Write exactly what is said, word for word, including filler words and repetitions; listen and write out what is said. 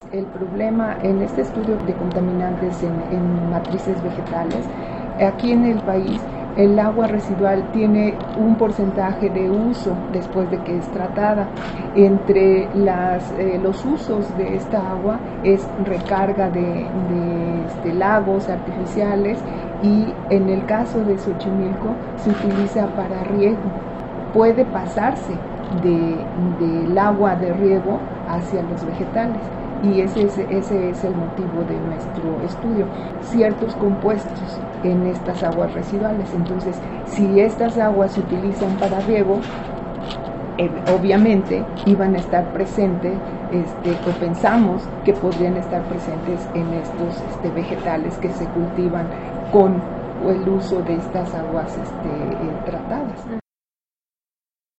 El problema en este estudio de contaminantes en, en matrices vegetales, aquí en el país, el agua residual tiene un porcentaje de uso después de que es tratada. Entre las, eh, los usos de esta agua es recarga de, de este, lagos artificiales, y en el caso de Xochimilco se utiliza para riego. Puede pasarse de, del agua de riego hacia los vegetales. Y ese es, ese es el motivo de nuestro estudio, ciertos compuestos en estas aguas residuales. Entonces, si estas aguas se utilizan para riego, eh, obviamente iban a estar presentes, este, o pensamos que podrían estar presentes en estos este, vegetales que se cultivan con el uso de estas aguas este, eh, tratadas.